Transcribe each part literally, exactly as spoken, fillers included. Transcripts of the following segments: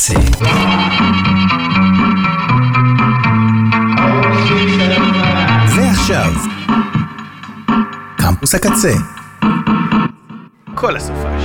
הקצה. ועכשיו, קמפוס הקצה. כל הסופש.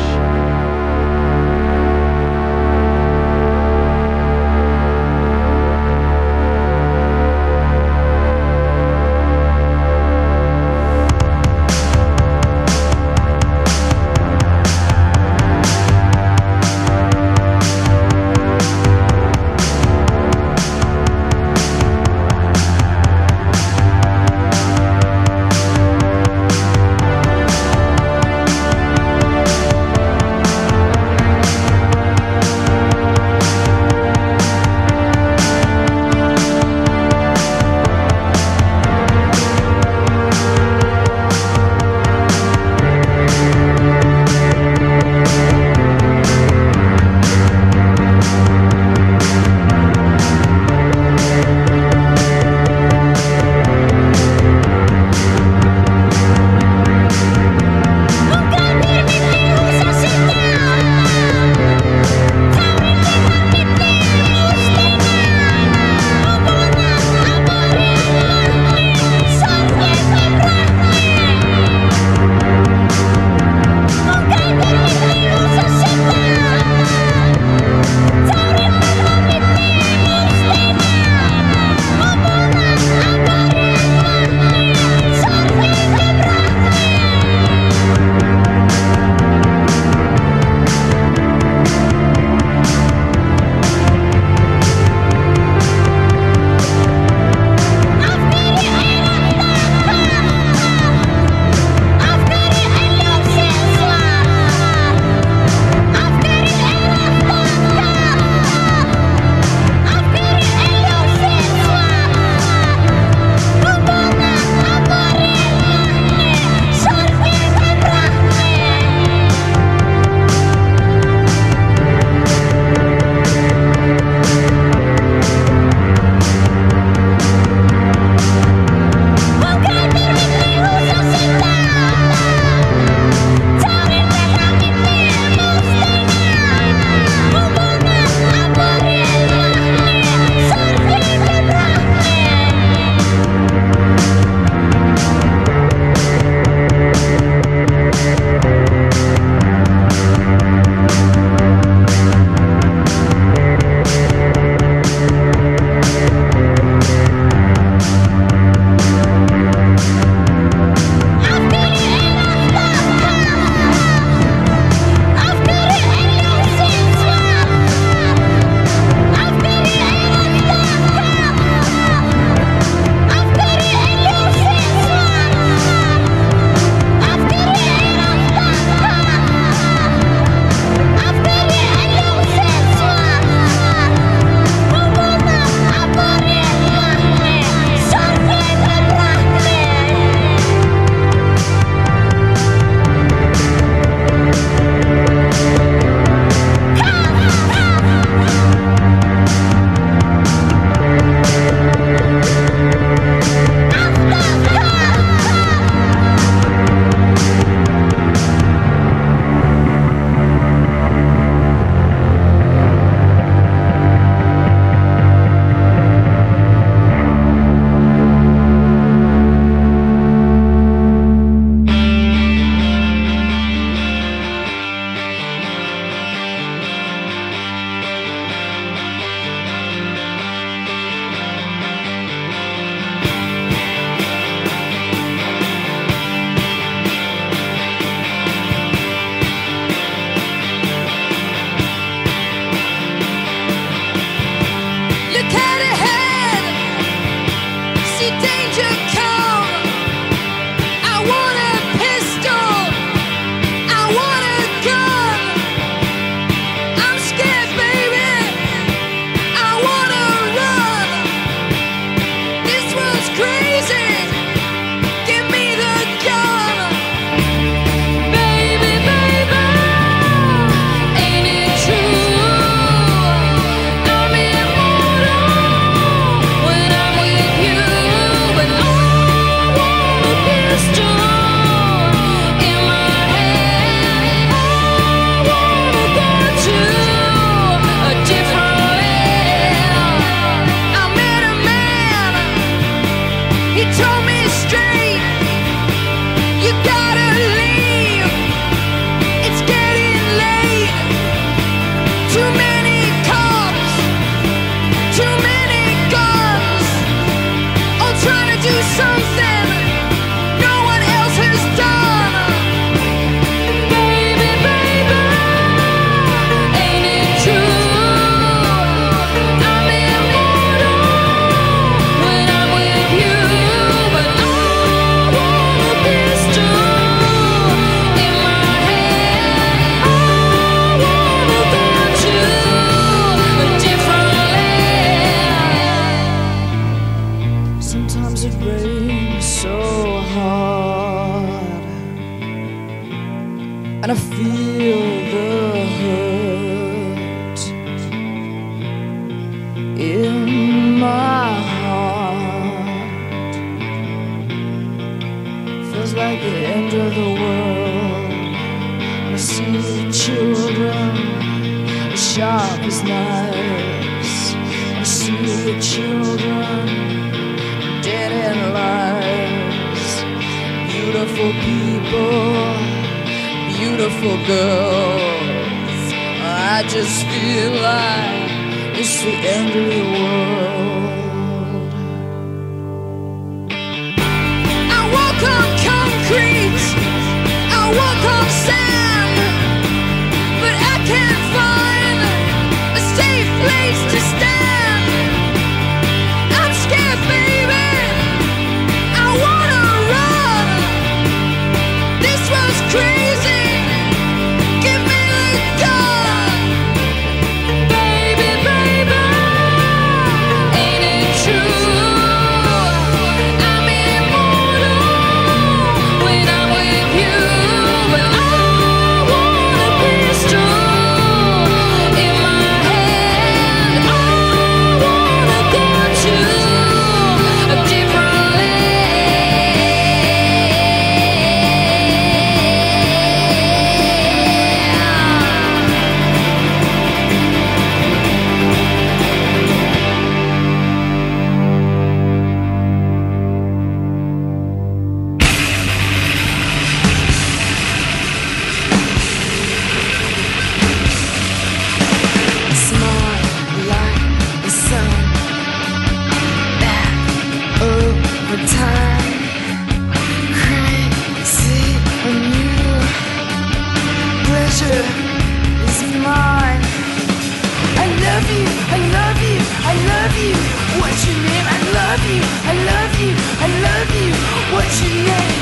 as knives. I see your children dead in lives. Beautiful people, beautiful girls. I just feel like it's the end of the world. I walk on concrete, I walk on sand, but I can't find a safe place to stand. I'm scared, baby, I wanna run. This was crazy, give me the gun. Baby, baby, ain't it true? I'm immortal when I'm with you. But I want a pistol in my hand. I wanna go to a different land. Smart like the sun, back over time. Crazy on you, pleasure is mine. I love you, I love you, I love you. What's your name? I love you, I love you, I love you. What's your name?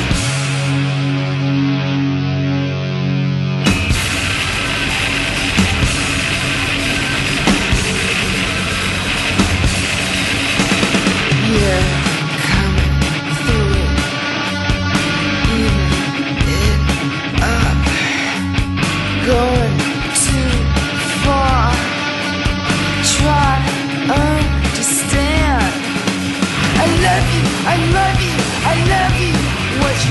You're coming through, even it up, going too far. Try understand. I love you, I love you, I love you. What's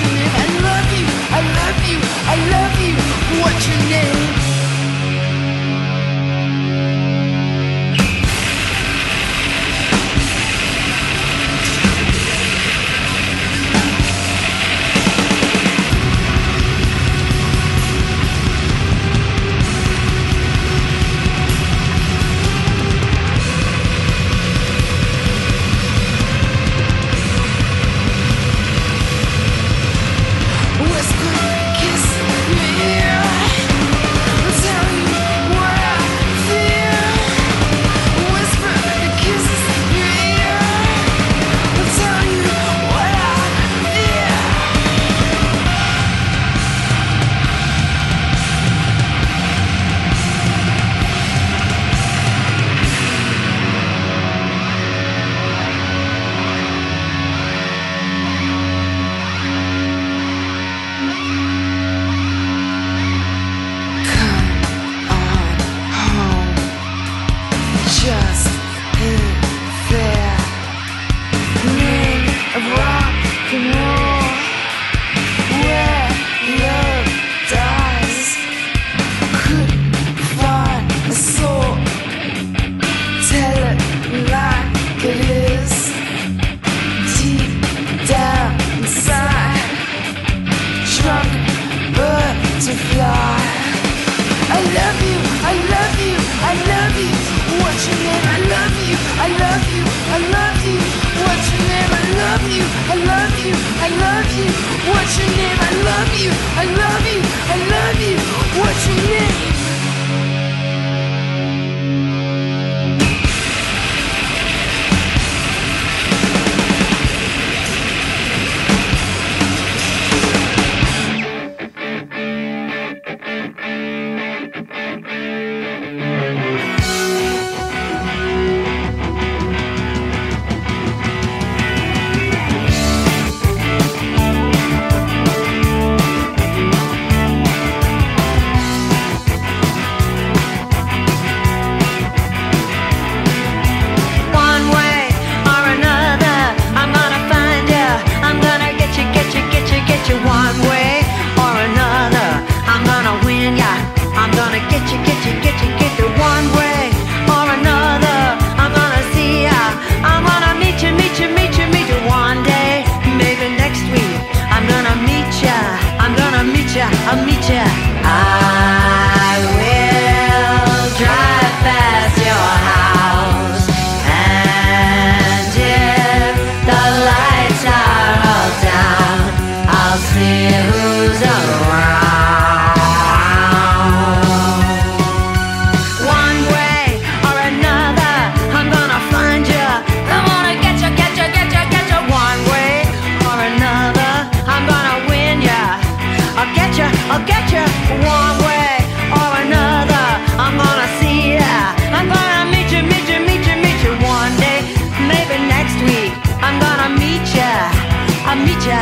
I'll get you one way or another. I'm gonna see ya. I'm gonna meet you, meet you, meet you, meet you one day. Maybe next week. I'm gonna meet ya. I'll meet ya.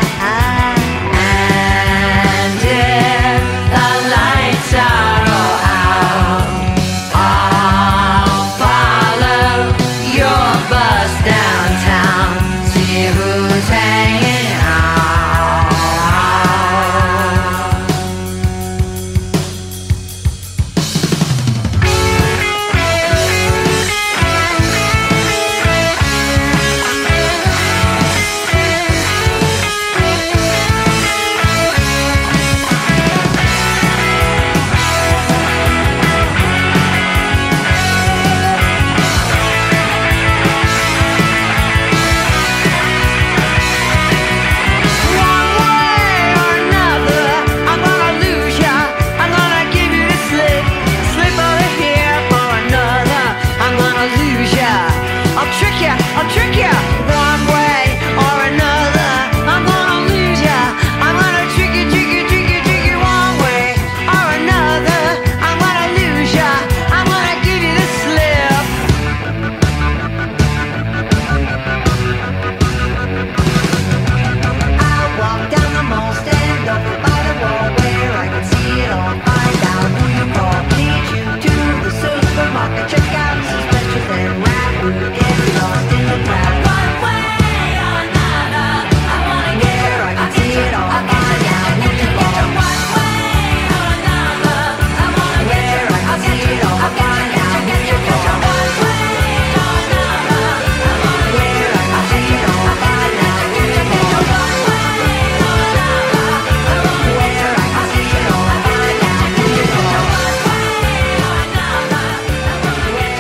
And if the lights are all out, I'll follow your bus downtown. See who's hanging out. I'll trick ya one way or another. I'm gonna lose ya. I'm gonna trick you, trick you, trick you, trick you one way or another. I'm gonna lose ya. I'm gonna give you the slip. I'll walk down the mall, stand over by the wall where I can see it all. Find out who you call, lead you to the supermarket, check out some specials and rap. Get lost in the crowd. One way or another, I wanna get where I can see it all. Find out who you call. One way or another, I wanna get where I can see it all. Find out who you call. One way or another, I wanna get where I can see it all. Find out who you call. One way or another, I wanna get where I can see it all. Find out who you call. One way or another, I wanna get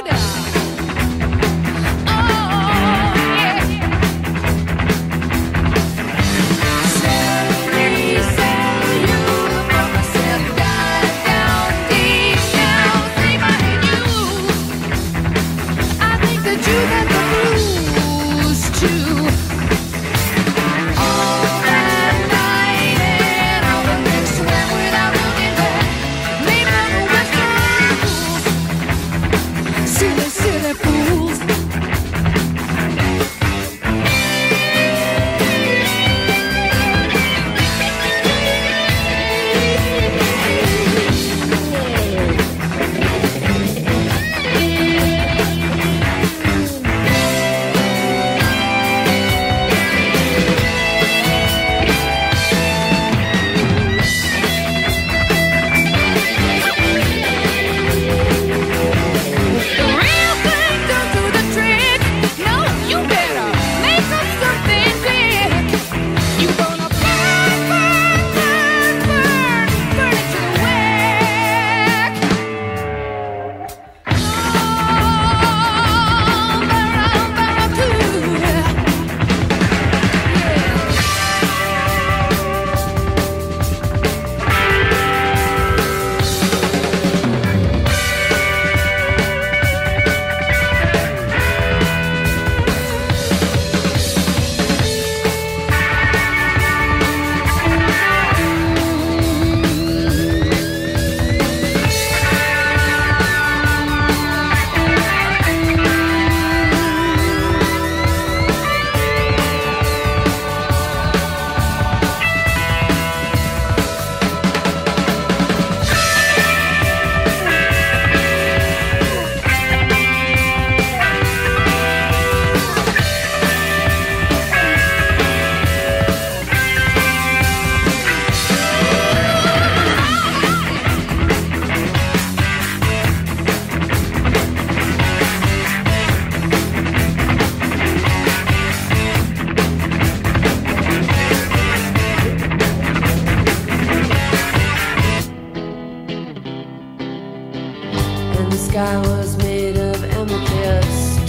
sky was made of amethyst,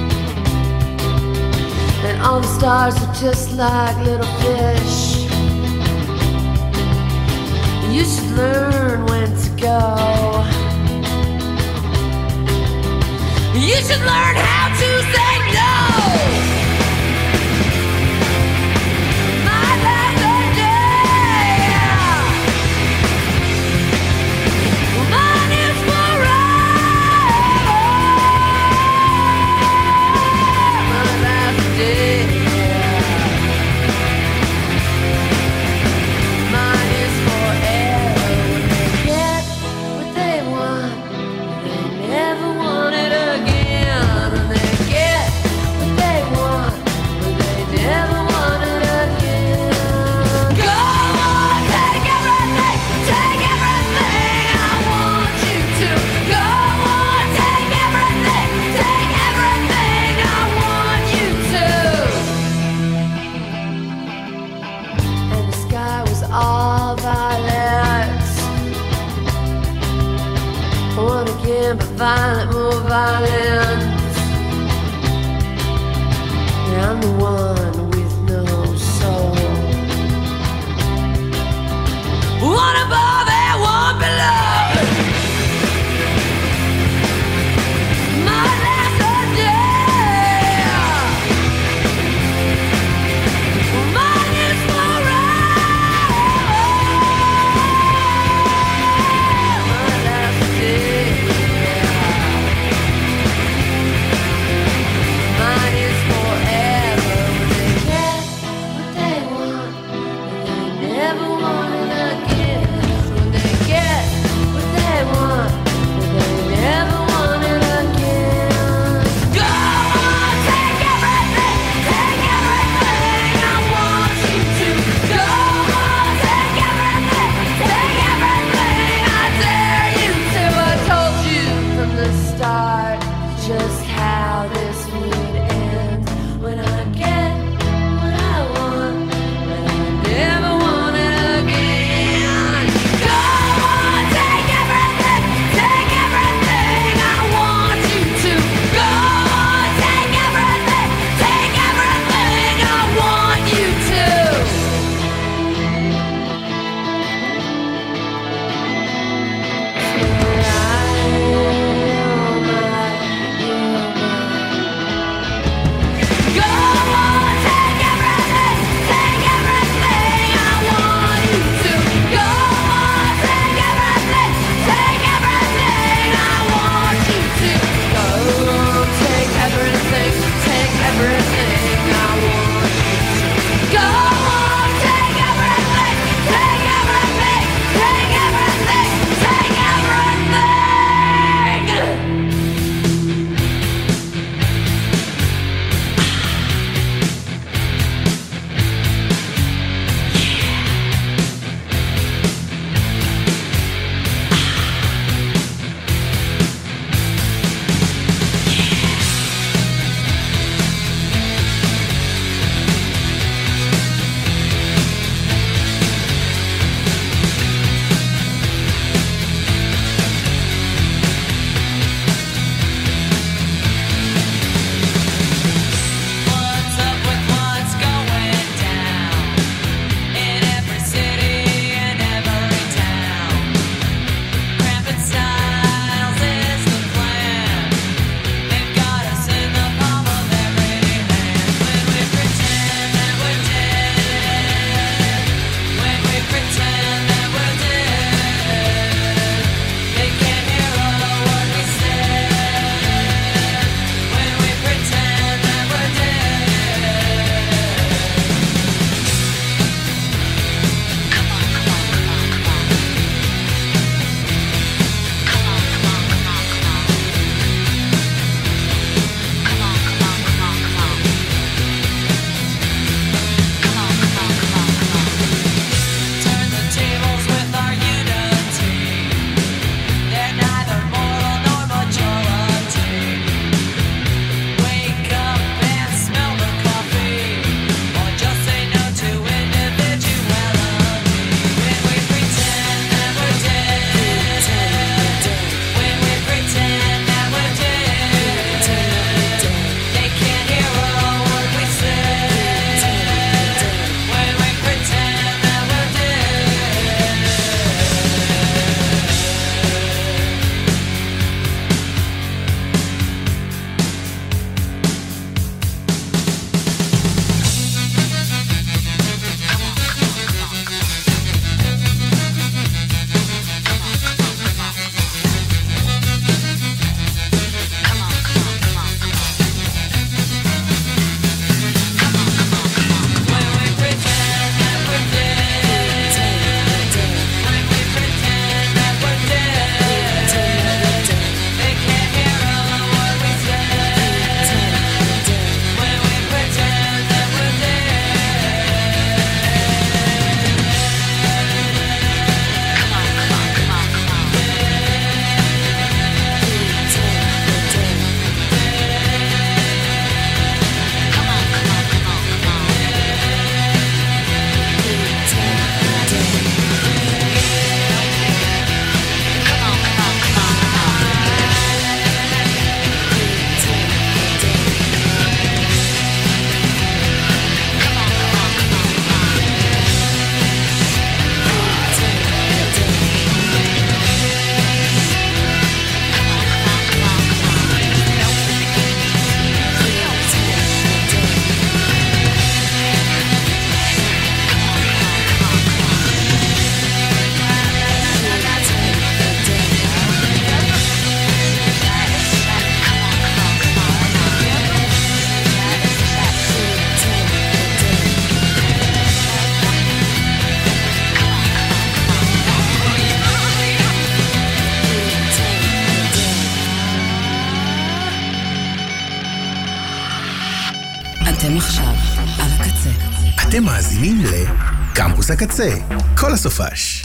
and all the stars were just like little fish. You should learn when to go. You should learn how to say no. My last day, mine is forever. My last day, mine is forever. When they get what they want, they never want it again. When they get what they want, but they never want it again. Go on, take everything, take everything. I want you to. Go on, take everything, take everything. I want you to. And the sky was all violet. One again, but violent, more violent. Yeah, I'm the one with no soul. One above and one below. My last day, mine is forever. My last day, mine is forever. When they get what they want, and they never want it again. When they get what they want, and they never want it again. Go on, take everything, take everything. I want you to. Go on, take everything, take everything. I dare you to. I told you from the start just how this would end. When I get what I want, but I never want it again. Go on, take everything, take everything. I want you to. אתם עכשיו על הקצה. אתם מאזינים לקמפוס הקצה, כל הסופש.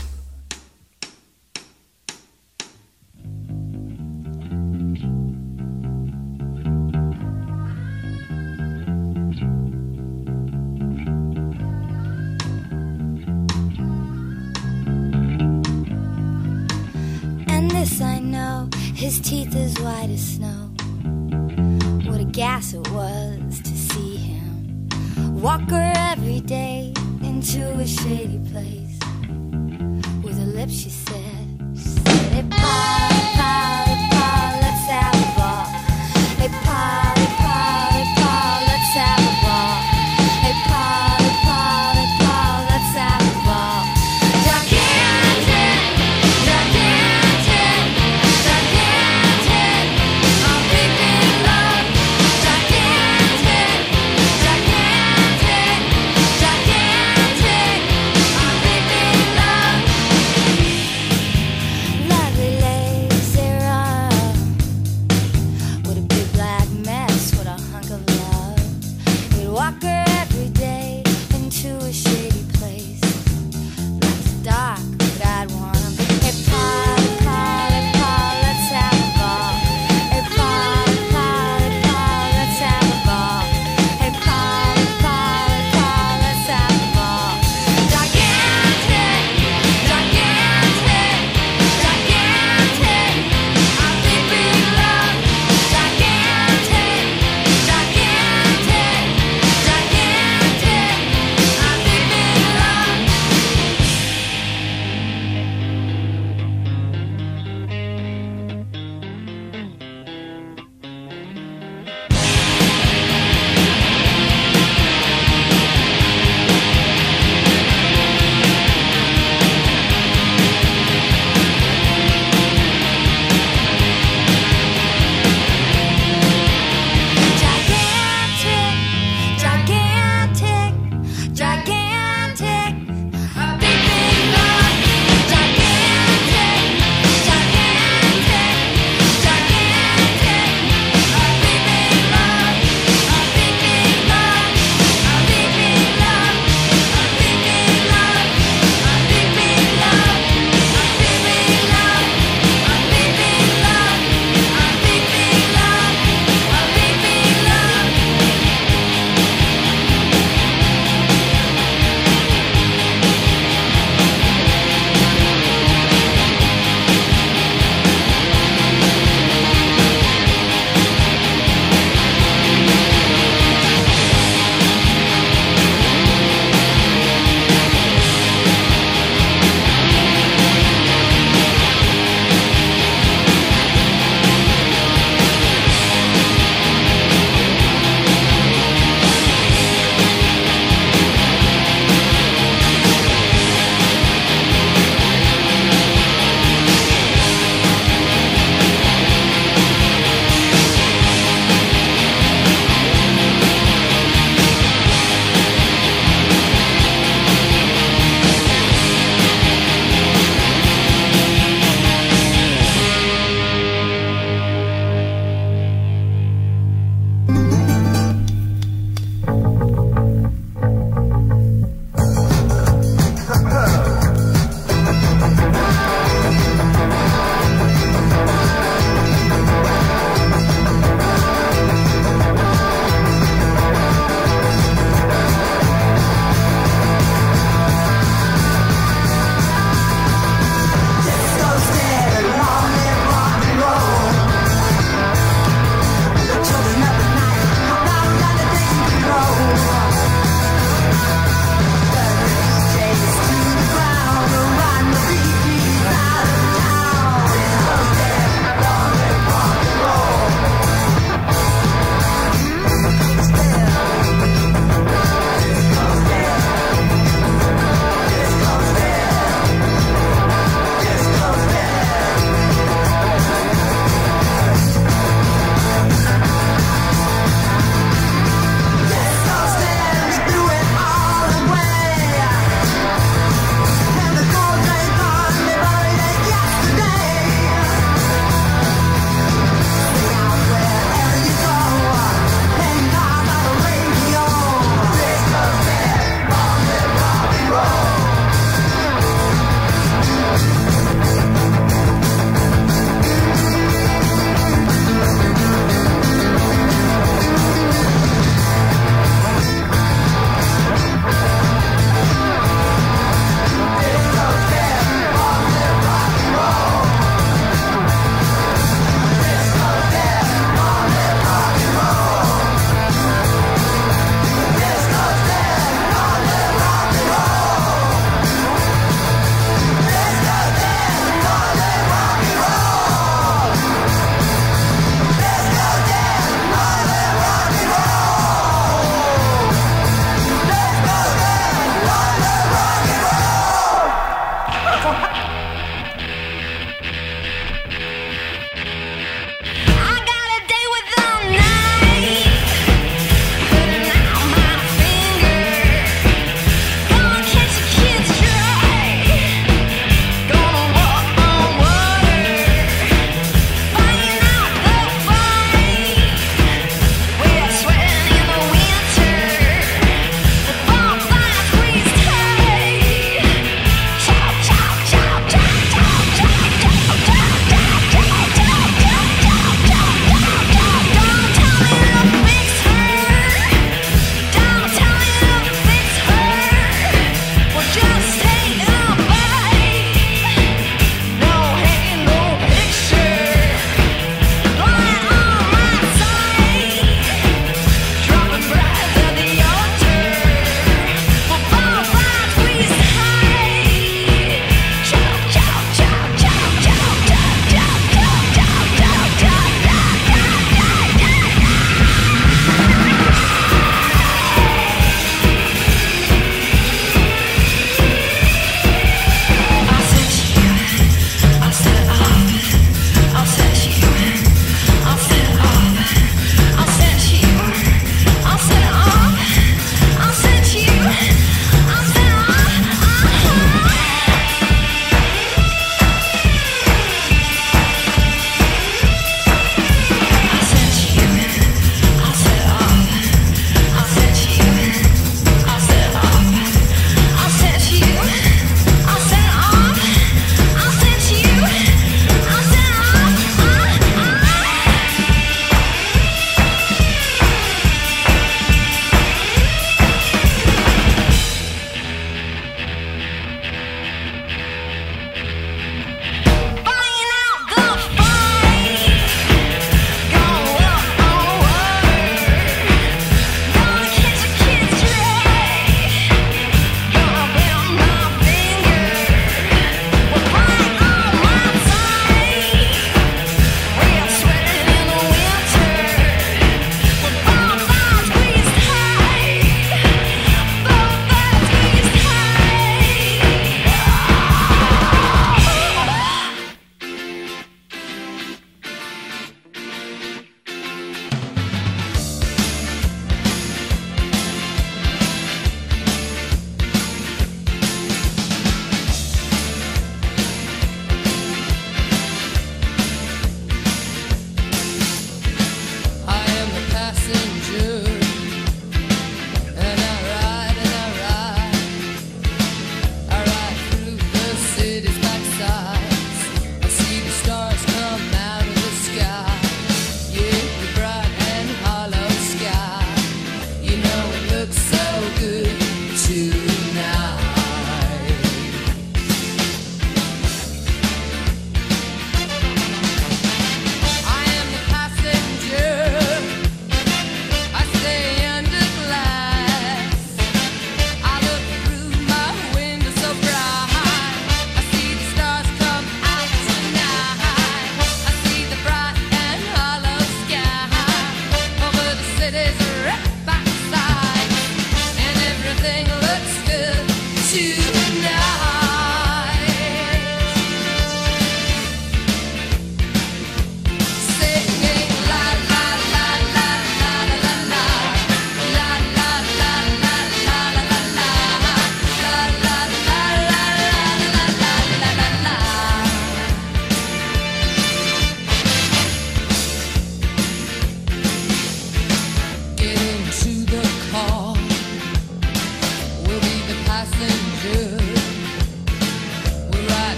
And this I know, his teeth as white as snow. What a gas it was to see him walk her every day into a shady place. With her lips she said, she said, hey Paul, Paul, hey Paul, let's have a ball. Hey Paul, hey Paul, hey Paul, let's have a ball. Hey Paul, hey Paul, hey Paul, let's have a ball. Gigantic, gigantic, gigantic, I'm big in love. Gigantic, gigantic, gigantic, I'm big in love. Lovely lady,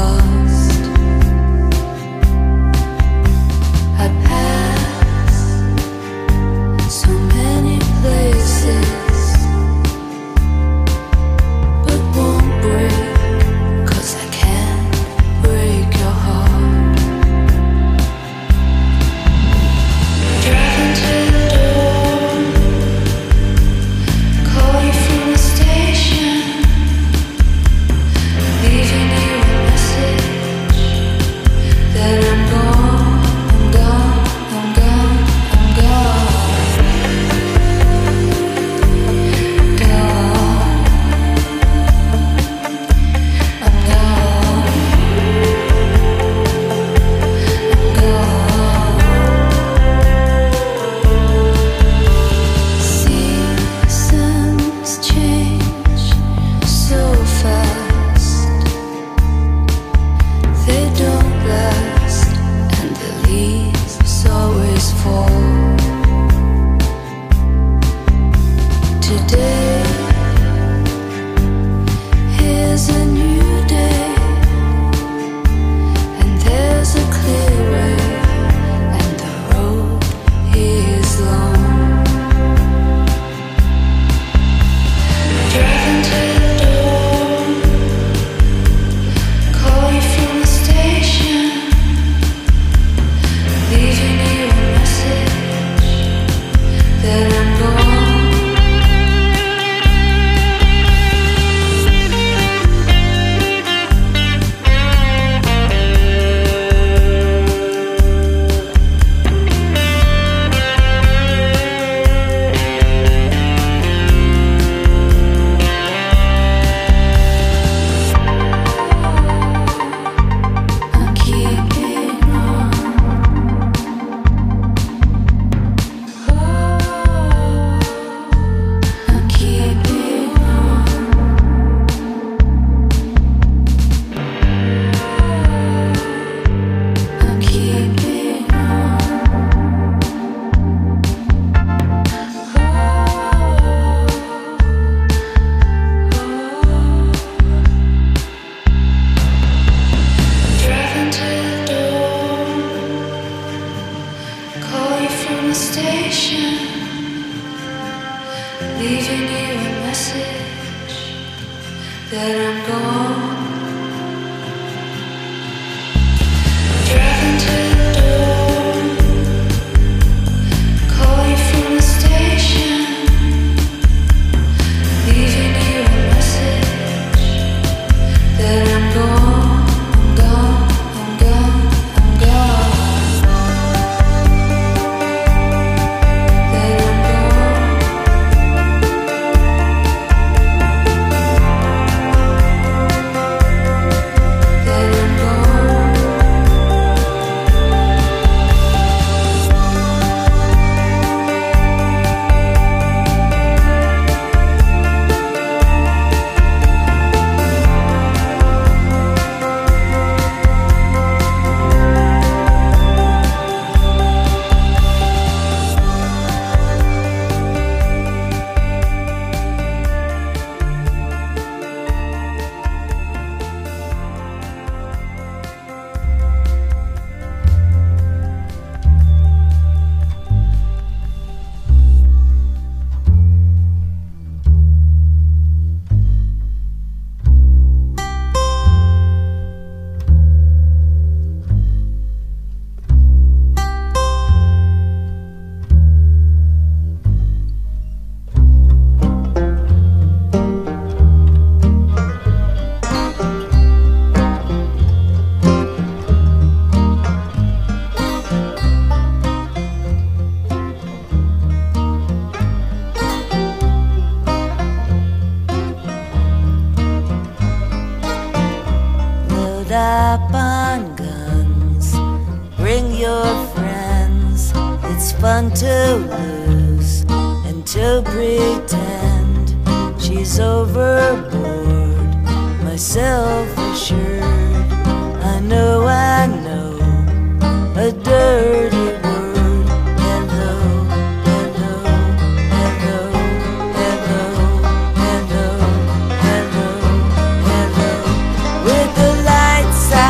lost. I pass so many places, but won't break, 'cause I can't break your heart. Driving to the door, call you from the station, leaving you a message that I'm gone, I'm gone, I'm gone, I'm gone, gone, I'm gone, I'm gone. Seasons change so fast, they don't last, and the leaves always fall. Today, here's a new day, and there's a clear way, and the road is long. Driving to the door, call you from the station, leaving you a message that I'm gone. I'm keeping on. I'm keeping on. I'm keeping on. Driving to the door, call you from the station, leaving you a message that I'm gone. Driving to the door, call you from the station, leaving you a message that I'm gone. I'm gone, I'm gone, I'm gone. That I'm gone. That I'm gone. Load up on guns, bring your friends. It's fun to lose and to pretend. She's overboard, myself assured. I know, I know, a dirty word. Hello, hello, hello, hello, hello, hello, hello. With the lights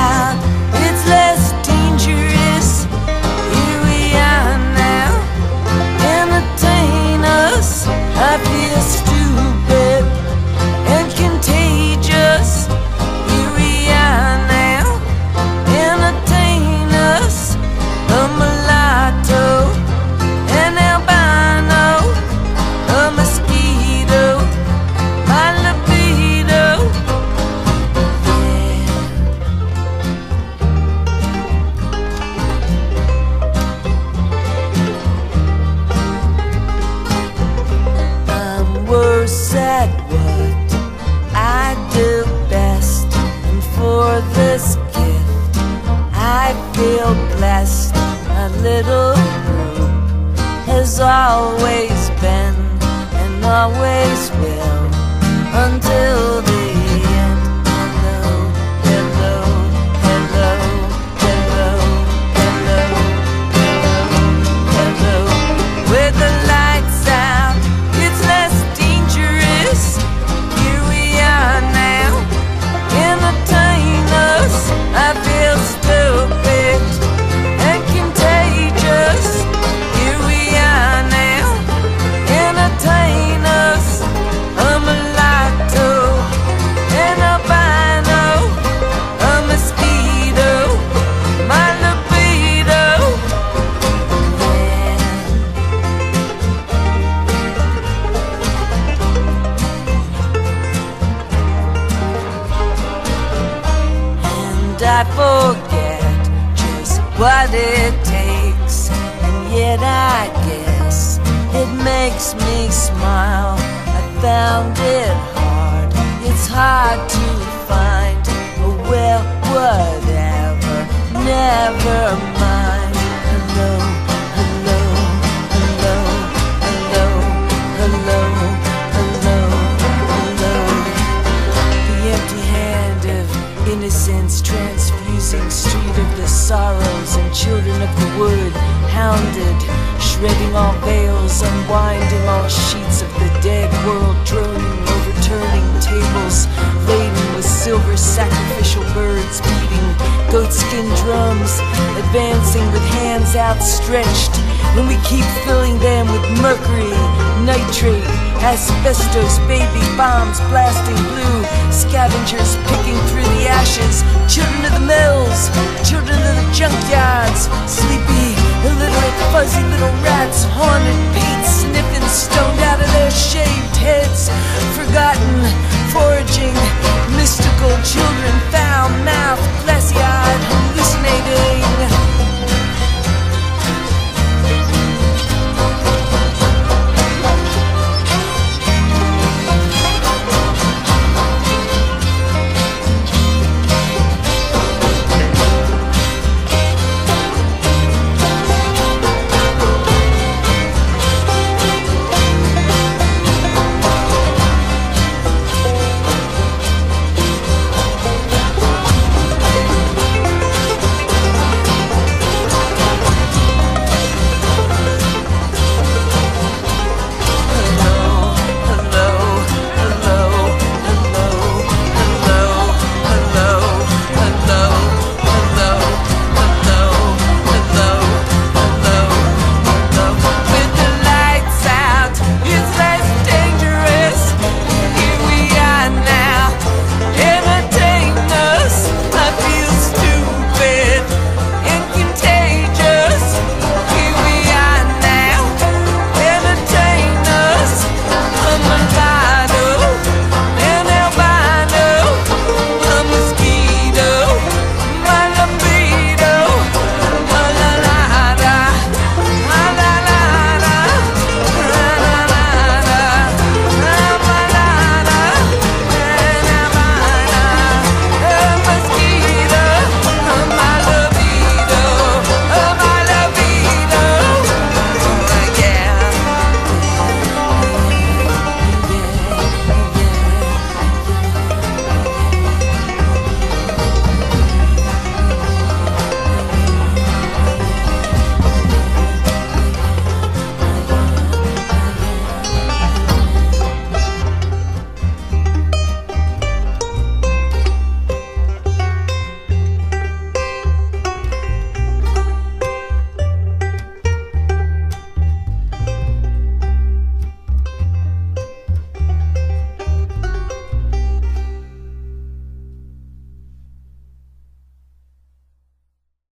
I feel blessed. My little group has always been and always will until the end. Hello, hello, hello, hello, hello, hello, hello. With the lights out, it's less dangerous. Here we are now, entertain us. I feel stupid and contagious. Here we are now, entertain us. I'm a mulatto, an albino, a mosquito, my libido. Yeah. And I forget just what it takes, and yet I guess it makes me smile. I found it hard, it's hard to find. Oh well, whatever, never mind. Hello, hello, hello, hello, hello, hello, hello. The empty hand of innocence transfusing street of the sorrows and children of the wood, hounded, shredding all veils, unwinding all sheets of the dead world, droning, overturning tables laden with silver sacrificial birds, beating goatskin drums, advancing with hands outstretched, when we keep filling them with mercury, nitrate, asbestos, baby bombs blasting blue, scavengers picking through the ashes, children of the mills, children of the junkyards, sleepy, illiterate, fuzzy little rats, haunted, paint sniffing, stoned out of their shaved heads, forgotten, foraging, mystical children